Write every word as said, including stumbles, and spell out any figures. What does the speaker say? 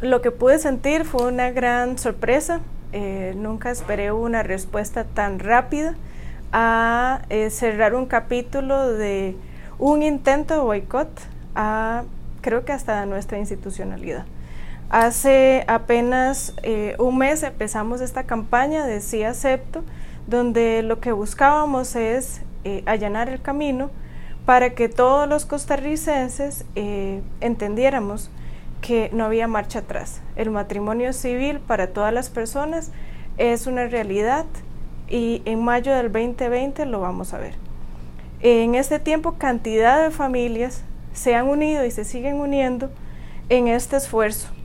lo que pude sentir fue una gran sorpresa. Eh, nunca esperé una respuesta tan rápida a eh, cerrar un capítulo de un intento de boicot a, creo que hasta nuestra institucionalidad. Hace apenas eh, un mes empezamos esta campaña de Sí Acepto, donde lo que buscábamos es eh, allanar el camino para que todos los costarricenses eh, entendiéramos que no había marcha atrás. El matrimonio civil para todas las personas es una realidad y en mayo del veinte veinte lo vamos a ver. En este tiempo, cantidad de familias se han unido y se siguen uniendo en este esfuerzo.